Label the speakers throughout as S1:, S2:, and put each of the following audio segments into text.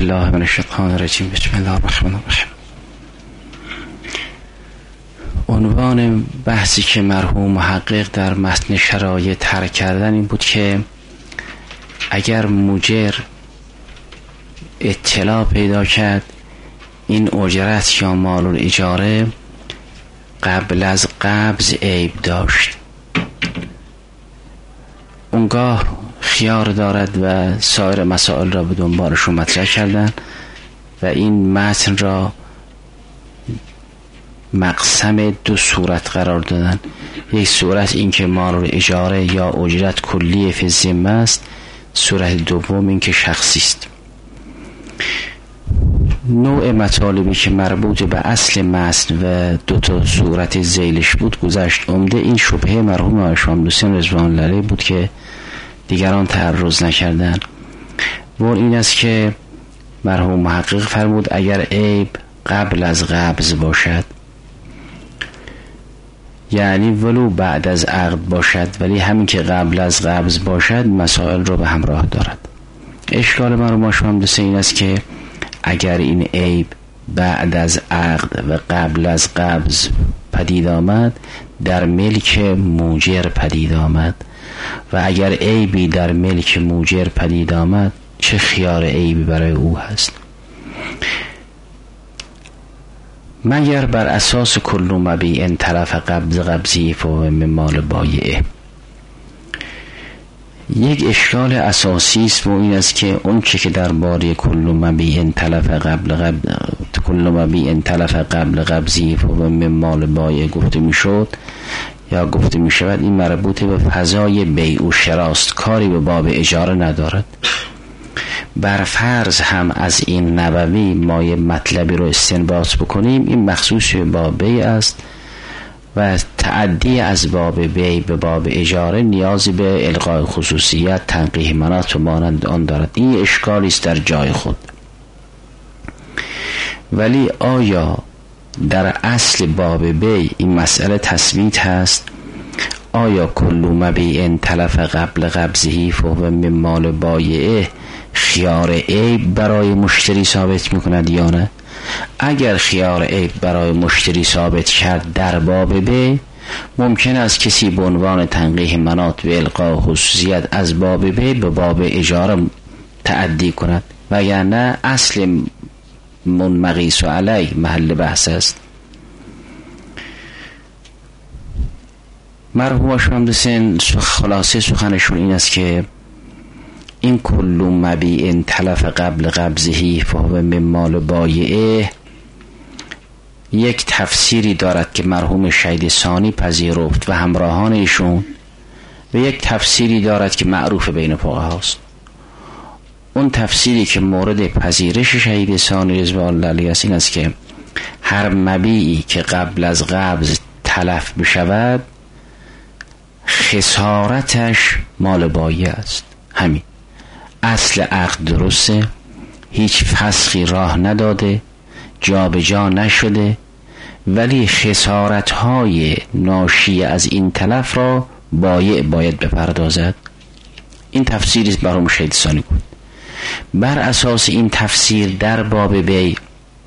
S1: بالله من الشیطان الرجیم. بسم الله الرحمن الرحیم. عنوان بحثی که مرحوم محقق در متن شرایط طرح کردن این بود که اگر مجر اطلاع پیدا کرد این اجرت یا مال الاجاره قبل از قبض عیب داشت، اونگاه خیار دارد و سایر مسائل را به دنبالشون مطرح کردن و این متن را مقسم دو صورت قرار دادن. یک صورت این که مال الاجاره یا اجرت کلی فی الذمه است، صورت دوم این که شخصی است. نوع مطالبی که مربوط به اصل متن و دو تا صورت ذیلش بود گذشت. عمده این شبهه مرحوم آقای شاملوسیان رضوان الله علیه بود که دیگران تعرض نکردن. و این است که مرحوم محقق فرمود اگر عیب قبل از قبض باشد، یعنی ولو بعد از عقد باشد، ولی همین که قبل از قبض باشد مسائل رو به همراه دارد. اشکال مرحوم شاملوسیان این است که اگر این عیب بعد از عقد و قبل از قبض پدید آمد در ملک موجر پدید آمد، و اگر عیبی در ملک موجر پدید آمد چه خیار عیبی برای او هست؟ مگر بر اساس کل مبیع تلف قبضی فهو من مال بایعه. یک اشکال اساسی است و این است که اون چه که درباره کل مبیع تلف قبل قبضی فهو من مال بایعه گفته میشد یا گفته می شود، این مربوط به فضای بیع و شراست، کاری به باب اجاره ندارد. بر فرض هم از این نبوی ما یه مطلبی رو استنباط بکنیم، این مخصوص به باب بیع است و تعدی از باب بیع به باب اجاره نیازی به الغای خصوصیت، تنقیح مناط و مانند آن دارد. این اشکالی است در جای خود. ولی آیا در اصل باب بیع این مسئله تثبیت هست؟ آیا کل مبیع تلف قبل قبضه فهو من مال بایعه خیار عیب برای مشتری ثابت میکند یا نه؟ اگر خیار عیب برای مشتری ثابت کرد در باب بیع، ممکن است کسی به عنوان تنقیح مناط و الغاء خصوصیت از باب بیع به باب اجاره تعدی کند، وگرنه اصل منمقیس و علی محل بحث است. مرحوم شاملوسیان خلاصه سخنشون این است که این کل مبیع تلف قبل قبضه فهو من مال بایعه یک تفسیری دارد که مرحوم شهید ثانی پذیرفت و همراهان ایشون، و یک تفسیری دارد که معروف بین فقهاست. اون تفسیری که مورد پذیرش شهید ثانی رضوان الله علیه است این است که هر مبیعی که قبل از قبض تلف بشود خسارتش مال بایع است. همین اصل عقد درسته، هیچ فسخی راه نداده، جا به جا نشده، ولی خسارتهای ناشی از این تلف را بایع باید بپردازد. این تفسیری است برای شهید ثانی بود. بر اساس این تفسیر در باب بیع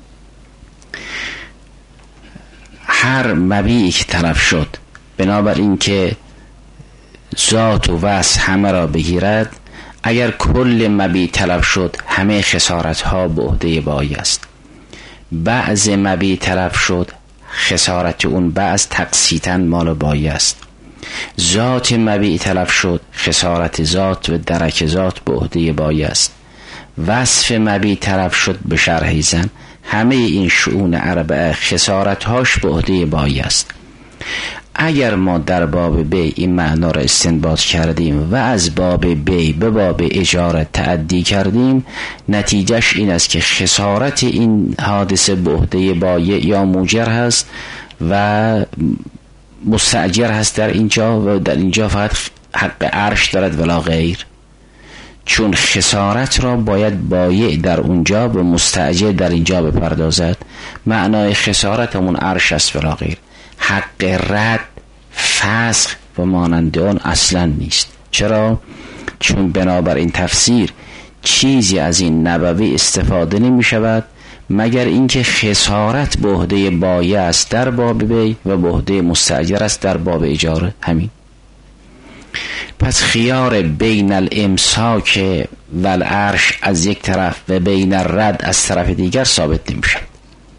S1: هر مبیعی که تلف شد بنابراین که ذات و وصف همه را بگیرد، اگر کل مبیع تلف شد همه خسارت ها به عهده بایع است. بعض مبیع تلف شد خسارت اون بعض تقسیطاً مال بایع است. ذات مبیع تلف شد خسارت ذات و درک ذات به عهده بایع است. وصف مبیع تلف شد به شرح زن. همه این شؤون اربعه خسارت هاش به عهده بایع است. اگر ما در باب بیع این معنا را استنباط کردیم و از باب بیع به باب اجاره تعدی کردیم، نتیجهش این است که خسارت این حادثه به عهده بایع یا موجر هست و مستأجر هست در اینجا، و در اینجا فقط حق عرش دارد ولا غیر، چون خسارت را باید بایع در اونجا به مستأجر در اینجا بپردازد. معنای خسارت همون عرش است ولا غیر. حق رد، فسخ و مانند آن اصلا نیست. چرا؟ چون بنابر این تفسیر چیزی از این نبوی استفاده نمی شود مگر اینکه خسارت به عهده بایع است در باب بی و به عهده مستاجر است در باب اجاره. همین. پس خیار بین الامساک و العرش از یک طرف و بین الرد از طرف دیگر ثابت نمی شود.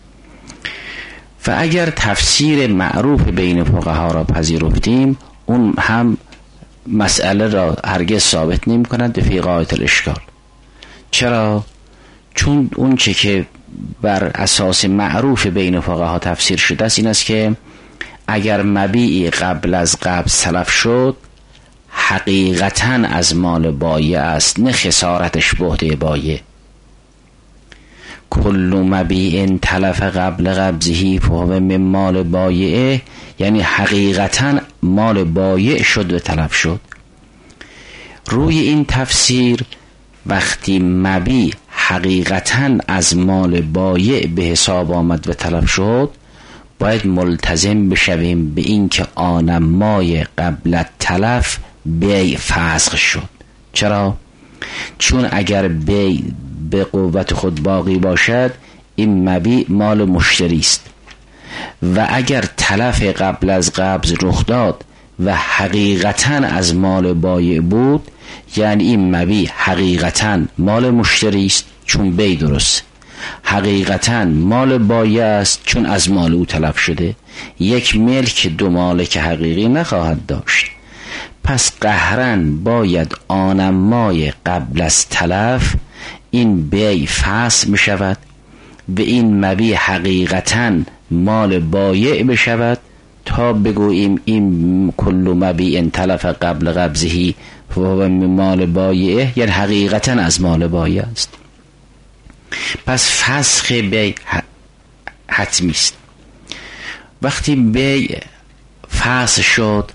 S1: و اگر تفسیر معروف بین فقها را پذیرفتیم، اون هم مسئله را هرگز ثابت نمی کند فی غایة الاشکال. چرا؟ چون اون چه که بر اساس معروف بین فقها تفسیر شده است این است که اگر مبیعی قبل از قبض تلف شد حقیقتاً از مال بایع است، نه خسارتش به عهده بایع. کل مبیع تلف قبل قبضه فهو من مال بایعه، یعنی حقیقتاً مال بایع شد و تلف شد. روی این تفسیر وقتی مبیع حقیقتاً از مال بایع به حساب آمد و تلف شد، باید ملتزم بشویم به این که آنمای قبل تلف بیع فسخ شد. چرا؟ چون اگر بیع به قوت خود باقی باشد این مبیع مال مشتری است و اگر تلف قبل از قبض رخ داد و حقیقتاً از مال بایع بود، یعنی این مبیع حقیقتاً مال مشتری است چون بیع درست، حقیقتاً مال بایع است چون از مال او تلف شده. یک ملک دو مالک حقیقی نخواهد داشت. پس قهرن باید آنمای قبل از تلف این بیع فسخ بشود و این مبیع حقیقتاً مال بایع بشود تا بگوییم این کل مبیع تلف قبل قبضه و مال بایع، یعنی حقیقتاً از مال بایع است. پس فسخ بیع حتمی است. وقتی بیع فسخ شد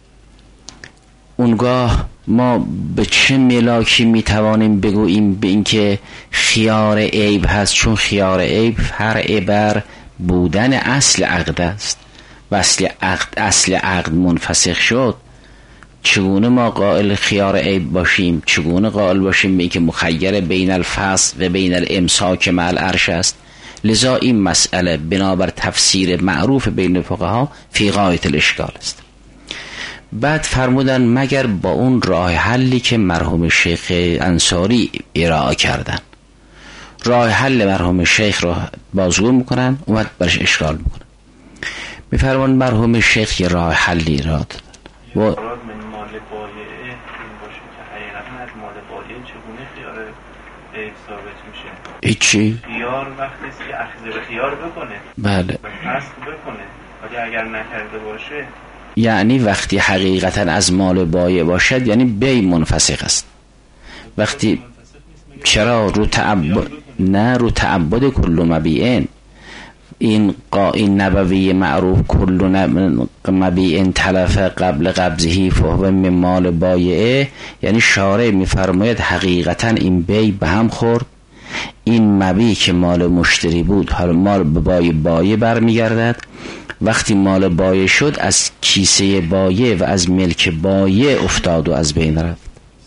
S1: اونگاه ما به چه ملاکی میتوانیم بگوییم به اینکه خیار عیب هست؟ چون خیار عیب فرع بر بودن اصل عقد است و اصل عقد منفسخ شد. چگونه ما قائل خیار عیب باشیم؟ چگونه قائل باشیم به اینکه مخیر بین الفصل و بین الامساک مع العرش است؟ لذا این مسئله بنابر تفسیر معروف بین فقها فی غایة الاشکال است. بعد فرمودن مگر با اون راه حلی که مرحوم شیخ انصاری ارائه کردن. راه حل مرحوم شیخ را بازگو میکنن، اومد برش اشکال میکنن. میفرمان مرحوم شیخ یه راه حلی را دادن و
S2: مال بایعه این باشه که حقیقتا از مال بایعه چگونه خیار عیب ثابت میشه؟
S1: هیچی؟
S2: خیار وقتی است که اخذ به خیار بکنه،
S1: بله،
S2: فسخ بکنه، ولی اگر نکرده باشه
S1: یعنی وقتی حقیقتا از مال بایع باشد یعنی بیع منفسخ است. وقتی چرا رو تعبد، نه رو تعبد کل مبیعین، این نبوی معروف کل مبیع تلف قبل قبضه فهو من مال بایعه، یعنی شارع میفرماید حقیقتا این بیع به هم خورد، این مبیع که مال مشتری بود حالا مال به بایع برمیگردد. وقتی مال بایع شد از کیسه بایع و از ملک بایع افتاد و از بین رفت.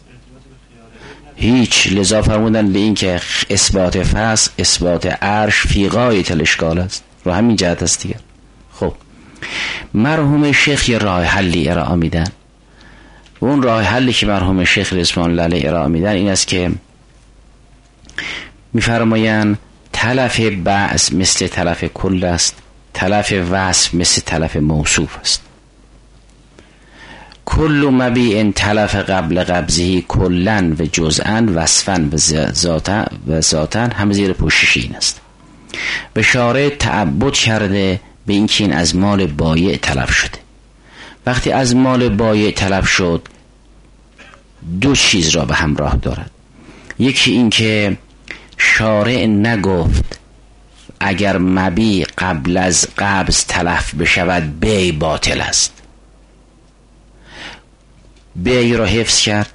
S1: هیچ. لذا فرمودن به این که اثبات فسخ اثبات عرش فی غایة الاشکال است. رو همین جهت است دیگر. خب مرحوم شیخ یه راه حلی ارائه میدن و اون راه حلی که مرحوم شیخ رضوان الله علیه ارائه میدن این است که میفرمایند تلف بعض مثل تلف کل است، تلف وصف مثل تلف موصوف است. کل مبیع تلف قبل قبضه کلن و جزءن وصفن و ذاتن همه زیر پوشش این است. به شارع تعبد کرده به اینکه این از مال بایع تلف شده. وقتی از مال بایع تلف شد دو چیز را به همراه دارد. یکی این که شارع نگفت اگر مبیع قبل از قبض تلف بشود بیع باطل است. بیع را حفظ کرد،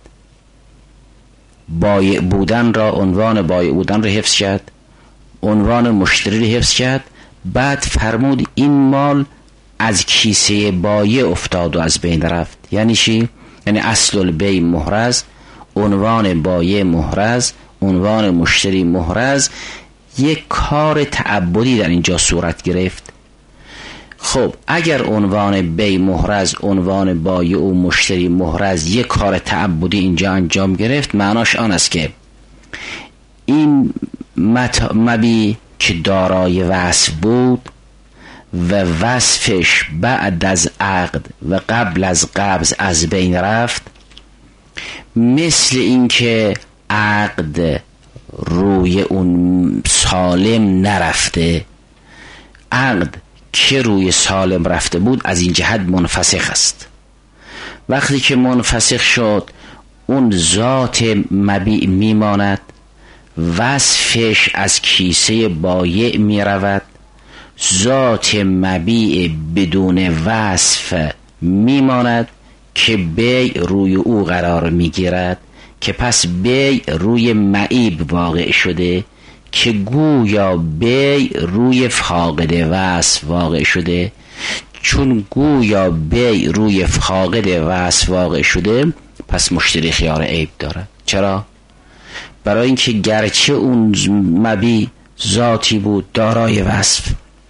S1: بایع بودن را، عنوان بایع بودن را حفظ کرد، عنوان مشتری را حفظ کرد. بعد فرمود این مال از کیسه بایع افتاد و از بین رفت. یعنی چی؟ یعنی اصل البیع محرز، عنوان بایع محرز، عنوان مشتری محرز یک کار تعبدی در اینجا صورت گرفت. خب اگر عنوان بی محرز، عنوان بایع و مشتری محرز یک کار تعبدی اینجا انجام گرفت، معناش آن است که این مبیع که دارای وصف بود و وصفش بعد از عقد و قبل از قبض از بین رفت، مثل این که عقد روی اون سالم نرفته، عقد که روی سالم رفته بود از این جهت منفسخ است. وقتی که منفسخ شد اون ذات مبیع میماند، وصفش از کیسه بایع میرود، ذات مبیع بدون وصف میماند که بیع روی او قرار میگیرد، که پس بیع روی معیب واقع شده، که گویا بیع روی فاقد وصف واقع شده. چون گویا بیع روی فاقد وصف واقع شده، پس مشتری خیار عیب دارد. چرا؟ برای اینکه گرچه اون مبیع ذاتی بود دارای وصف،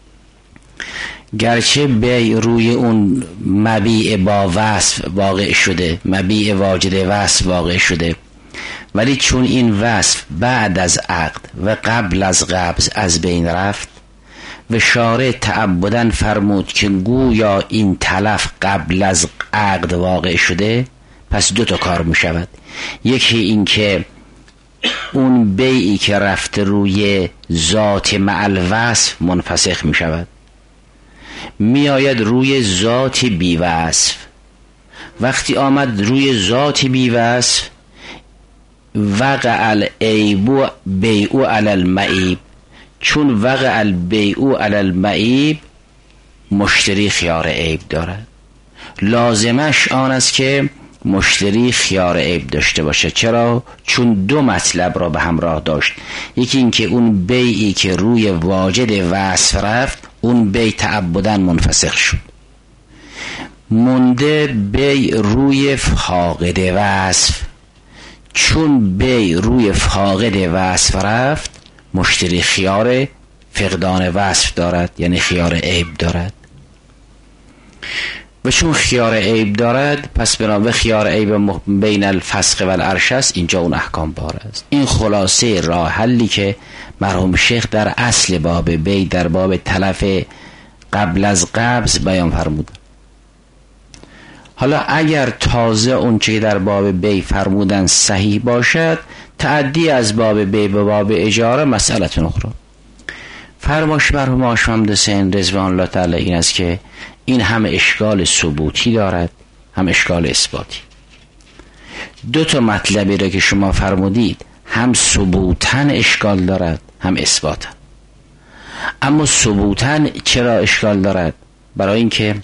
S1: گرچه بیع روی اون مبیع با وصف واقع شده، مبیع واجد وصف واقع شده، ولی چون این وصف بعد از عقد و قبل از قبض از بین رفت و شارع تعبداً فرمود که گویا این تلف قبل از عقد واقع شده، پس دو تا کار می شود. یکی این که اون بیعی که رفته روی ذات معل وصف منفسخ می شود، می آید روی ذات بی وصف. وقتی آمد روی ذات بی وصف، وقع العیب بیع علی المعیب، چون وقع البیع علی المعیب مشتری خیار عیب دارد. لازمش آن است که مشتری خیار عیب داشته باشه. چرا؟ چون دو مطلب را به همراه داشت. یکی این که اون بیعی که روی واجد وصف رفت، اون بیع تعبداً منفسخ شد، مونده بیع روی فاقد وصف. چون بیع روی فاقد وصف رفت، مشتری خیار فقدان وصف دارد، یعنی خیار عیب دارد. و چون خیار عیب دارد، پس بنابرای خیار عیب بین الفسخ و العرش است، اینجا اون احکام بار است. این خلاصه راه حلی که مرحوم شیخ در اصل باب بیع، در باب تلف قبل از قبض بیان فرمودند. حالا اگر تازه اون چه در باب بیع فرمودن صحیح باشد، تعدی از باب بیع به باب اجاره مسئلت اخرى. فرماش مرحوم آشممد حسین رضوان الله تعالی این است که این هم اشکال ثبوتی دارد، هم اشکال اثباتی. دو تا مطلبی را که شما فرمودید هم ثبوتاً اشکال دارد، هم اثباتاً. اما ثبوتاً چرا اشکال دارد؟ برای اینکه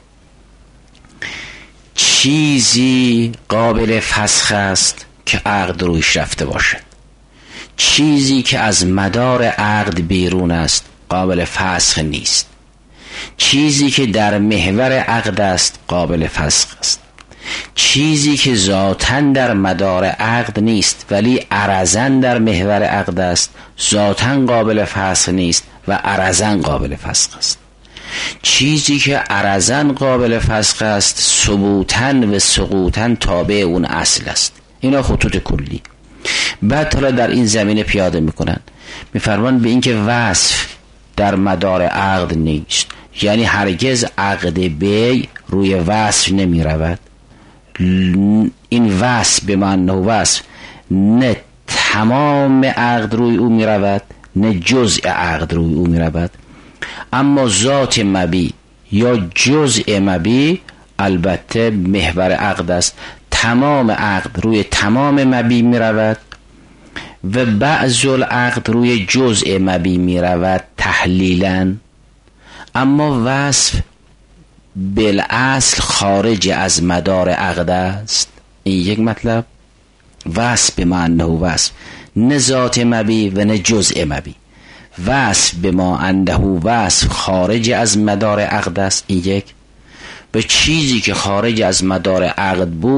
S1: چیزی قابل فسخ است که عقد رویش رفته باشد، چیزی که از مدار عقد بیرون است قابل فسخ نیست، چیزی که در محور عقد است قابل فسخ است، چیزی که ذاتاً در مدار عقد نیست ولی عرضاً در محور عقد است، ذاتاً قابل فسخ نیست و عرضاً قابل فسخ است. چیزی که عرضاً قابل فسخ است ثبوتاً و سقوطاً تابع اون اصل است. اینا خطوط کلی. بعد حالا در این زمینه پیاده میکنن، میفرمان به این که وصف در مدار عقد نیست، یعنی هرگز عقد بیع روی وصف نمی رود. این وصف به معنی وصف نه تمام عقد روی او می رود، نه جزء عقد روی او می رود. اما ذات مبیع یا جزء مبیع البته محور عقد است، تمام عقد روی تمام مبیع می رود و بعض العقد روی جزء مبیع می رود تحلیلاً. اما وصف بالاصل خارج از مدار عقد است. این یک مطلب. وصف به معنی وصف، نه ذات مبیع و نه جزء مبیع. وصف به ما انده وصف خارج از مدار عقد است. این یک. به چیزی که خارج از مدار عقد بود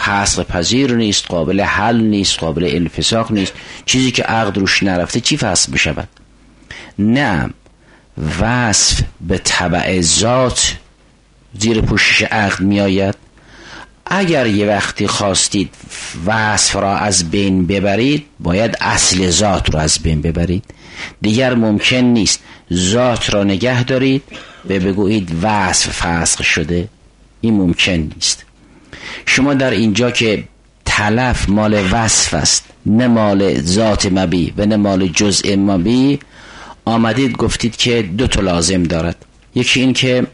S1: فسخ پذیر نیست، قابل حل نیست، قابل انفساخ نیست. چیزی که عقد روش نرفته چی فسخ بشود؟ نه، وصف به تبع ذات زیر پوشش عقد می آید. اگر یه وقتی خواستید وصف را از بین ببرید، باید اصل ذات را از بین ببرید. دیگر ممکن نیست ذات را نگه دارید بگویید وصف فسخ شده. این ممکن نیست. شما در اینجا که تلف مال وصف است، نه مال ذات مبی و نه مال جزء مبی، آمدید گفتید که دو تا لازم دارد. یکی این که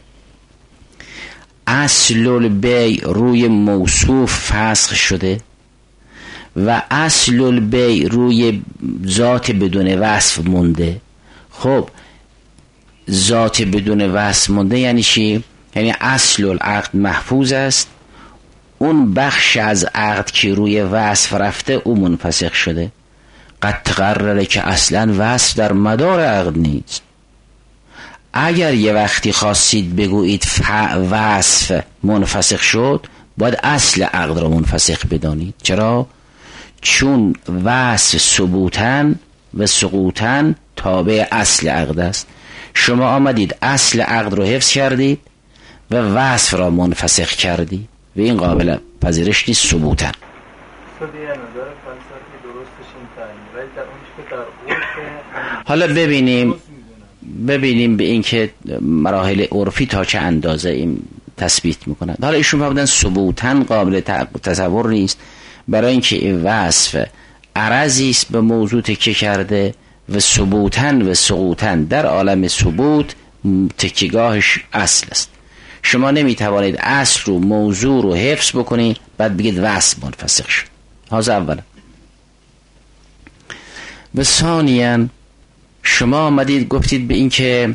S1: اصل البیع روی موصوف فسخ شده و اصل البیع روی ذات بدون وصف مونده. خب ذات بدون وصف مونده یعنی چی؟ یعنی اصل العقد محفوظ است، اون بخش از عقد که روی وصف رفته او منفسخ شده. قد تقرره که اصلا وصف در مدار عقد نیست. اگر یه وقتی خواستید بگویید وصف منفسخ شد، باید اصل عقد را منفسخ بدانید. چرا؟ چون وصف ثبوتاً و سقوطاً تابع اصل عقد است. شما آمدید اصل عقد رو حفظ کردید و وصف را منفسخ کردید و این قابل پذیرش نیست ثبوتاً. حالا ببینیم به این که مراحل عرفی تا چه اندازه این تثبیت میکنند. حالا ایشون فرمودن ثبوتاً قابل تصور نیست، برای اینکه این وصف عرضی است به موضوع تکیه کرده و ثبوتاً و سقوطاً در عالم ثبوت تکیه‌گاهش اصل است. شما نمیتوانید اصل رو موضوع رو حفظ بکنید بعد بگید وصف منفسخ شد. هذا اولا. و ثانیاً شما آمدید گفتید به این که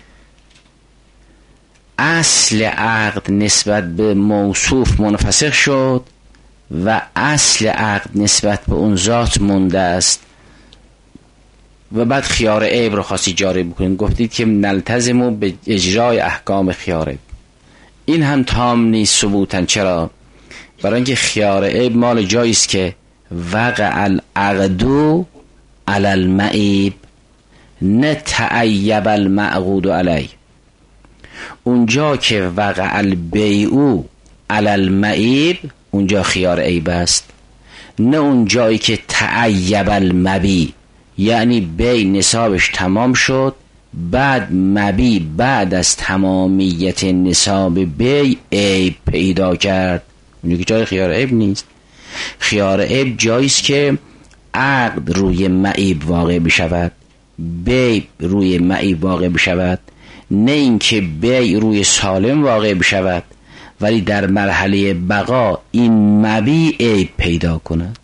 S1: اصل عقد نسبت به موصوف منفسخ شد و اصل عقد نسبت به اون ذات مونده است و بعد خیار عیب رو خواستی جاری بکنید. گفتید که نلتزمو به اجرای احکام خیار عیب. این هم تام نیست ثبوتاً. چرا؟ برای اینکه خیار عیب مال جایی است که وقع العقد علی المعیب، نه تعیب المعقود علی. اونجا که وقع البیع علی المعیب اونجا خیار عیب است، نه اونجایی که تعیب المبی، یعنی بی نصابش تمام شد بعد مبی بعد از تمامیت نصاب بی عیب پیدا کرد. اونجا که جای خیار عیب نیست. خیار عیب جاییست که عقد روی معیب واقع بشود، بیع روی معیب واقع بشود، نه اینکه بیع روی سالم واقع بشود ولی در مرحله بقا این مبیع عیب پیدا کند.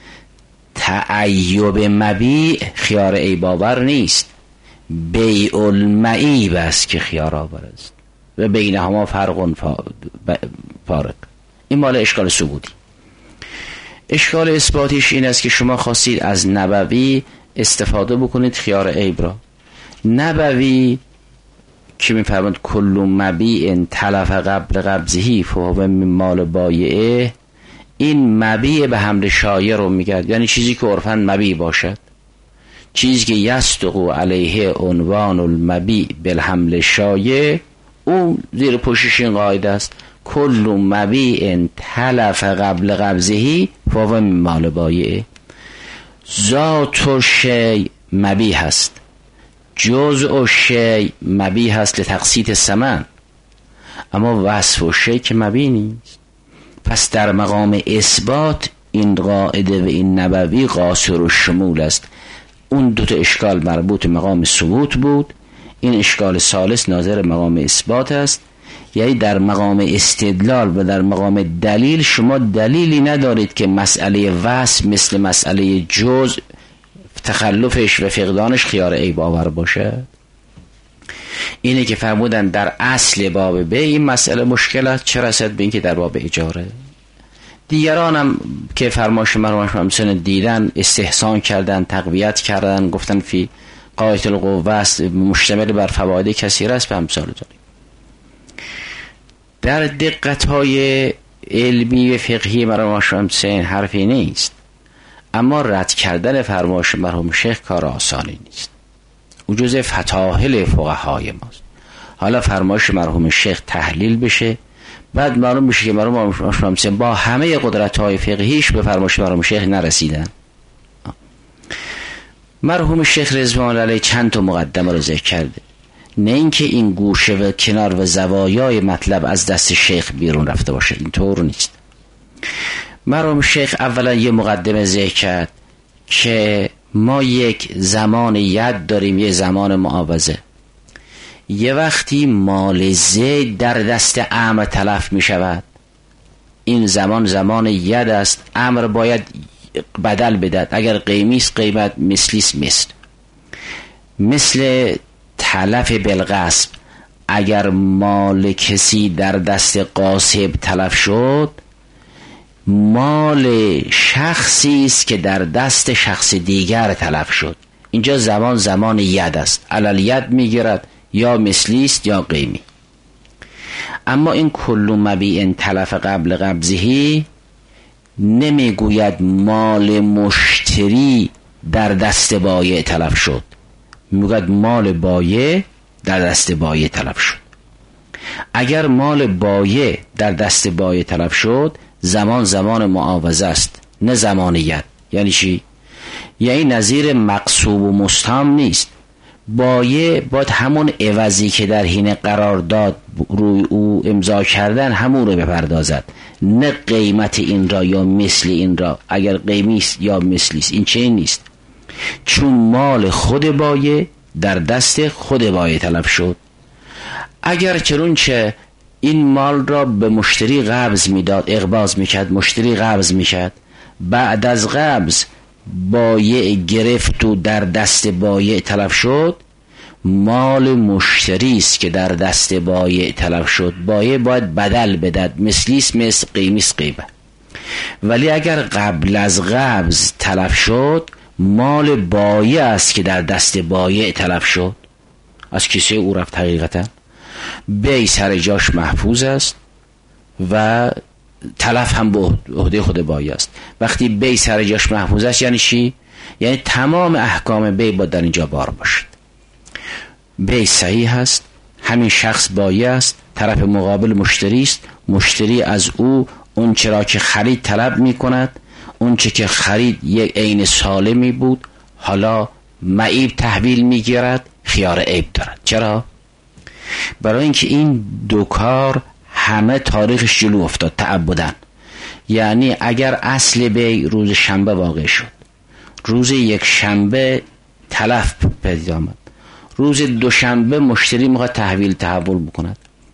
S1: تعیب مبیع خیار عیب آور نیست، بیع المعیب است که خیار آور است و بینهما فرق فارق. این مال اشکال ثبوتی. اشکال اثباتیش این است که شما خواستید از نبوی استفاده بکنید خیار عیب را. نبوی که میفرماید کل مبیع تلف قبل قبضه فهو من مال بایعه، این مبیع به حمل شایع رو میگرد، یعنی چیزی که عرفاً مبیع باشد، چیزی که یصدق علیه عنوان المبیع بالحمل شایع، اون زیر پوشش این قاعده است کل مبیع تلف قبل قبضه فهو من مال بایعه. ذات شیء مبیح است، جزء شیء مبیح است لتقسیط ثمن، اما وصف شیء که مبیح نیست. پس در مقام اثبات این قاعده و این نبوی قاصر الشمول است. اون دوتا اشکال مربوط مقام ثبوت بود، این اشکال ثالث ناظر مقام اثبات است. یعنی در مقام استدلال و در مقام دلیل شما دلیلی ندارید که مسئله وصف مثل مسئله جزء تخلفش و فقدانش خیار عیب آور باشه. اینه که فرمودن در اصل باب به این مسئله مشکل است، چه رسد به این که در باب اجاره. دیگران هم که فرمایش مرحوم همسن دیدن استحسان کردن، تقویت کردن، گفتن فی قاعده القوه است، مشتمل بر فواید کثیره است به امثال داریم. در دقت‌های علمی و فقهی مرحوم شمسین حرفی نیست، اما رد کردن فرمایش مرحوم شیخ کار آسانی نیست. او جزء فتاحل فقهای ماست. حالا فرمایش مرحوم شیخ تحلیل بشه، بعد معلوم بشه که مرحوم شمسین با همه قدرت‌های فقهیش به فرمایش مرحوم شیخ نرسیدن. مرحوم شیخ رضوان الله علیه چند تا مقدمه رو ذکر کرده، نه اینکه این گوشه و کنار و زوایای مطلب از دست شیخ بیرون رفته باشه، اینطور نیست. مرحوم شیخ اولا یه مقدمه ذکر کرد که ما یک زمان ید داریم، یه زمان معاوضه. یه وقتی مال زید در دست امر تلف می شود، این زمان ید است، امر باید بدل بدهد، اگر قیمیست قیمت، مثلیست مثل تلف بالغصب. اگر مال کسی در دست غاصب تلف شد، مال شخصی است که در دست شخص دیگر تلف شد. اینجا زمان ید است، علل ید میگیرد، یا مثلیست یا قیمی. اما این کل مبیع تلف قبل قبضهی نمیگوید مال مشتری در دست بایع تلف شد، میگوید مال بایع در دست بایع تلف شد. اگر مال بایع در دست بایع تلف شد، زمان معاوضه است، نه زمان ید. یعنی چی؟ یعنی نظیر مقصوب و مستام نیست. بایع باید همون عوضی که در حین قرارداد روی او امضا کردن همون رو بپردازد، نه قیمت این را یا مثل این را، اگر قیمیست یا مثلیست. این چه نیست، چون مال خود بایع در دست خود بایع تلف شد. اگر چنانچه این مال را به مشتری قبض میداد، اقباض میکرد، مشتری قبض میکرد، بعد از قبض بایع گرفت و در دست بایع تلف شد، مال مشتری است که در دست بایع تلف شد، بایع باید بدل بدهد، مثلیست مثل، قیمیست قیمه. ولی اگر قبل از قبض تلف شد، مال بایع است که در دست بایع تلف شد، از کیسه او رفت. حقیقتا بی سر جاش محفوظ است و تلف هم به عهده خود بایع است. وقتی بی سر جاش محفوظ است یعنی چی؟ یعنی تمام احکام بی باید در اینجا بار باشد. بی صحیح است، همین شخص بایع است، طرف مقابل مشتری است، مشتری از او اون چرا که خرید طلب می کند، اون چه که خرید یک عین سالمی بود، حالا معیب تحویل می گیرد، خیار عیب دارد. چرا؟ برای اینکه این دو کار همه تاریخش جلو افتاد تعبدن. یعنی اگر اصل بی روز شنبه واقع شد، روز یک شنبه تلف پیدا آمد، روز دوشنبه مشتری میخواد تحول بکند،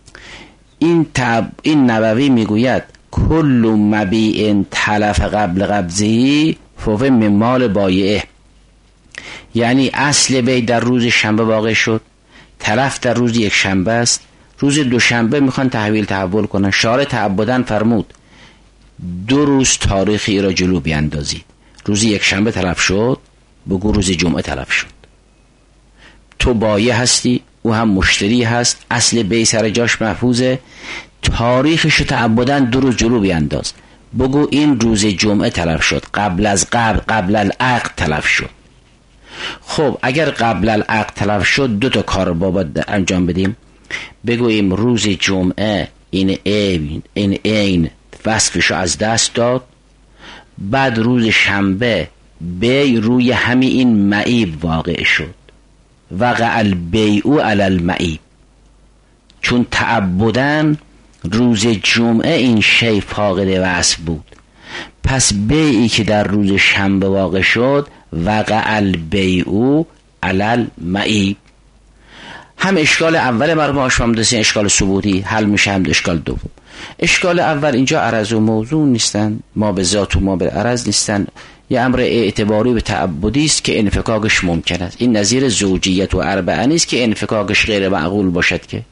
S1: این نبوی میگوید کل مبیع تلف قبل قبضی فوق مال بایعه. یعنی اصل بی در روز شنبه واقع شد، تلف در روز یک شنبه است، روز دوشنبه میخوان تحول کنن. شارع تعبداً فرمود 2 روز تاریخی را جلو بیاندازید. روز یک شنبه تلف شد، بگو روز جمعه تلف شد. تو بایع هستی، او هم مشتری هست، اصل بی سر جاش محفوظه، تاریخش رو تعبداً 2 روز جلو بیانداز، بگو این روز جمعه تلف شد، قبل العقد تلف شد. خب اگر قبل العقد تلف شد 2 تا کار باید انجام بدیم. بگوییم روز جمعه این عین وصفشو از دست داد، بعد روز شنبه بی روی همین این معیب واقع شد، وقع البیع علی المعیب. چون تعبداً روز جمعه این شی فاقد وصف بود، پس بیعی که در روز شنبه واقع شد وقع البیع علی المعیب. هم اشکال اول مرحوم آشامدسی اشکال ثبوتی حل میشه، هم اشکال دوم. اشکال اول اینجا عرض و موضوع نیستن، ما به ذات و ما به عرض نیستن، یه امر اعتباری به تعبدی است که انفکاکش ممکن است. این نظیر زوجیت و اربعه نیست که انفکاکش غیر معقول باشد که.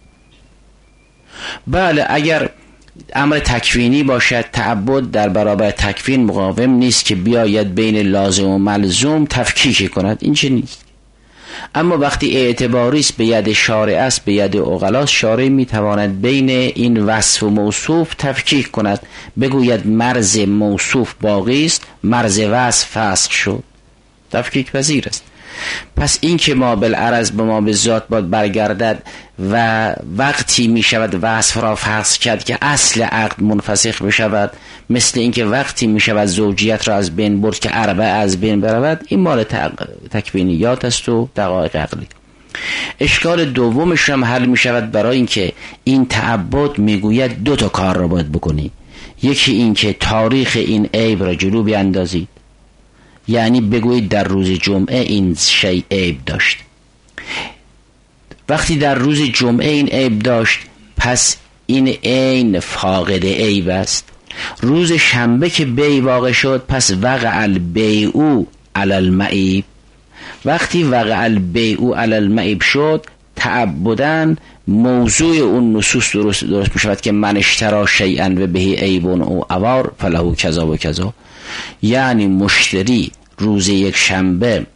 S1: بله اگر امر تکوینی باشد، تعبد در برابر تکوین مقاوم نیست که بیاید بین لازم و ملزوم تفکیک کند، این چه نیست. اما وقتی اعتباری است به ید شارع است، به ید عقلا، شارع میتواند بین این وصف و موصوف تفکیک کند، بگوید مرز موصوف باقی است، مرز وصف فسخ شد، تفکیک پذیر است. پس این که ما بالعرض به ما به ذات باید برگردد و وقتی می شود وصف را فسخ کرد که اصل عقد منفسخ بشود، مثل اینکه وقتی می شود زوجیت را از بین برد که اربعه از بین برود، این مال تکوینیات است و دقایق عقلی. اشکال دومش هم حل می شود برای اینکه این تعبد می گوید دو تا کار را باید بکنی. یکی این که تاریخ این عیب را جلو بیاندازید، یعنی بگویید در روز جمعه این شیء عیب داشت. وقتی در روز جمعه این عیب داشت، پس این عین فاقد عیب است. روز شنبه که بی واقع شد، پس وقع البیع علی المعیب. وقتی وقع البیع علی المعیب شد، تعبداً موضوع اون نصوص درست می شود که من اشترا شیئا و بهی عیب او عوار فله کذا و کذا. یعنی مشتری روز یک شنبه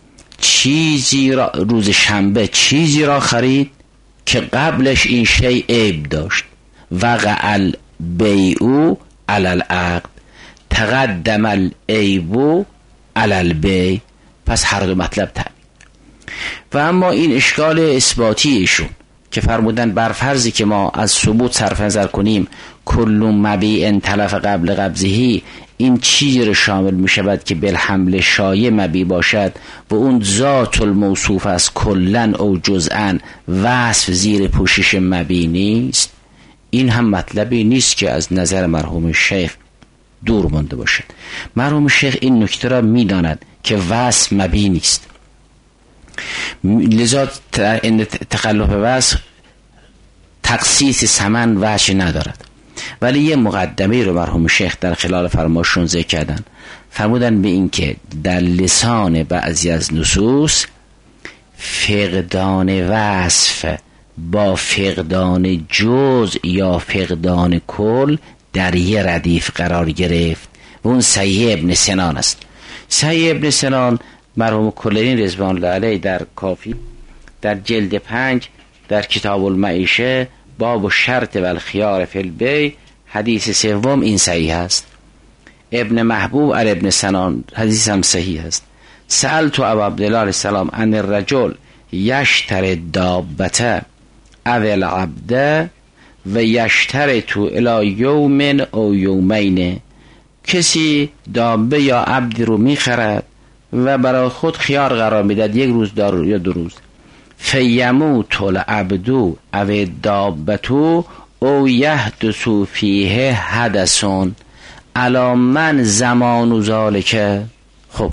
S1: چیزی را خرید که قبلش این شیء عیب داشت. وقع البیع علی العقد، تقدم العیب علی البیع. پس هر دو مطلب تابع. و اما این اشکال اثباتی ایشون که فرمودن بر فرضی که ما از ثبوت صرف نظر کنیم کل مبیع تلف قبل قبضه، این چیزی رو شامل می شود که بالحمل شایع مبیع باشد و اون ذات الموصوف از کلن او جزءن وصف زیر پوشش مبیع نیست. این هم مطلبی نیست که از نظر مرحوم شیخ دور مانده باشد. مرحوم شیخ این نکته را می داند که وصف مبیع نیست، لذا این تخلف وصف تخصیص ثمن وجه ندارد. ولی یه مقدمه رو مرحوم شیخ در خلال فرماشون ذکر کردن، فرمودن به این که در لسان بعضی از نصوص فقدان وصف با فقدان جزء یا فقدان کل در یه ردیف قرار گرفت و اون صحیح ابن سنان است. صحیح ابن سنان مرحوم کلینی رضوان الله علیه در کافی در جلد 5 در کتاب المعیشه باب و شرط و الخیار فی البیع حدیث سوم این صحیح است. ابن محبوب علی ابن سنان حدیث هم صحیح است. سألت ابو عبدالله علیه السلام ان الرجل یشتر دابته او العبده و یشترط الی یوم او یومین. کسی دابه یا عبد رو میخرد و برای خود خیار قرار میداد، یک روز یا 2 روز. فیموت العبد او دابتو او یحدث فیه حدثون علی من زمان ذالک. خب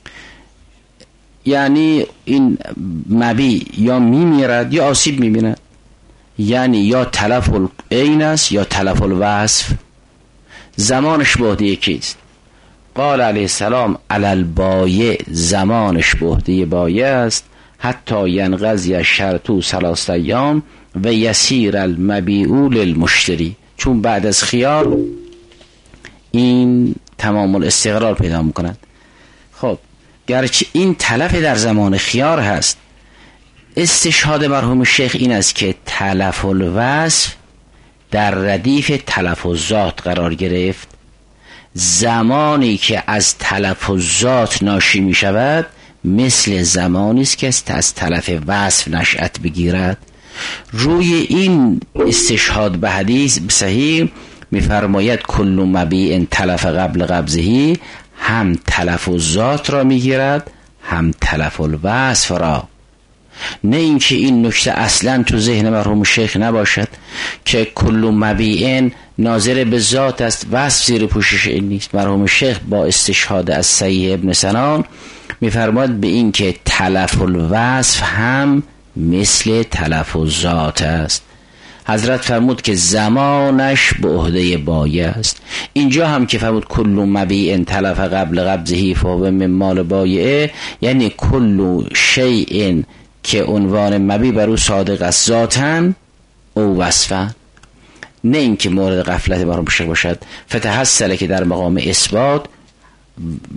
S1: یعنی این مبیع یا میمیرد یا آسیب میبیند، یعنی یا تلف العین است یا تلف الوصف، زمانش بهده یکیست. قال علیه السلام علی البایع، زمانش بهده بایع است حتی ینقضی شرطو 3 ایام و یسیر المبیع للمشتری، چون بعد از خیار این تمام الاستقرار پیدا میکند. خب گرچه این تلف در زمان خیار هست، استشهاد مرحوم شیخ این است که تلف الوصف در ردیف تلف الذات قرار گرفت. زمانی که از تلف الذات ناشی می شود مثل زمانی است که از تلف وصف نشأت بگیرد. روی این استشهاد به حدیث صحیح می‌فرماید کل مبیع تلف قبل قبضه، هم تلف الذات را میگیرد هم تلف الوصف را. نه اینکه این نکته اصلا تو ذهن مرحوم شیخ نباشد که کل مبیع ناظر به ذات است، وصف زیر پوشش این نیست. مرحوم شیخ با استشهاد از صحیح ابن سنان میفرماید به این که تلف الوصف هم مثل تلف الذات است. حضرت فرمود که زمانش به عهده بایع است. اینجا هم که فرمود کل مبیع تلف قبل قبضه فهو من مال بایع، یعنی کل شیء که عنوان مبیع بر او صادق است ذاتن او وصفن، نه اینکه مورد غفلت مرحوم شیخ باشد. فتحصل که در مقام اثبات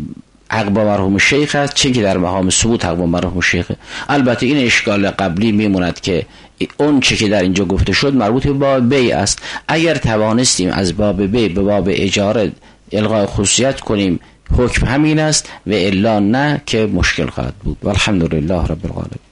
S1: حق با مرحوم شیخ است، چه که در مقام ثبوت حق با مرحوم شیخ. البته این اشکال قبلی میموند که اون چه که در اینجا گفته شد مربوط به باب بی است. اگر توانستیم از باب بی به باب اجاره الغای خصوصیت کنیم حکم همین است و الا نه که مشکل خواهد بود. والحمدلله رب العالمین.